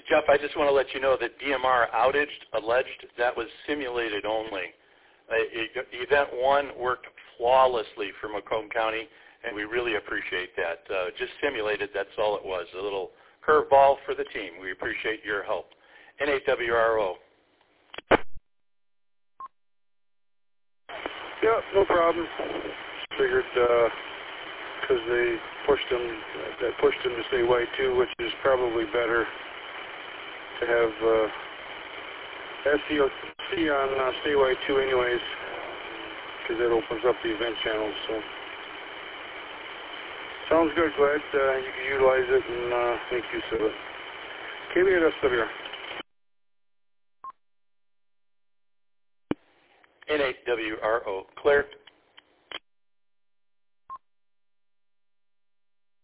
Jeff, I just want to let you know that DMR alleged that was simulated only. Event 1 worked flawlessly for Macomb County, and we really appreciate that. Just simulated, that's all it was, a little curveball for the team. We appreciate your help. N8WRO. Yeah, no problem. Figured because they pushed them to stay white too, which is probably better to have SCLC on stay white too anyways, because that opens up the event channels. So sounds good. Glad you can utilize it and make use of it. KV8SWR. N8WRO. Claire.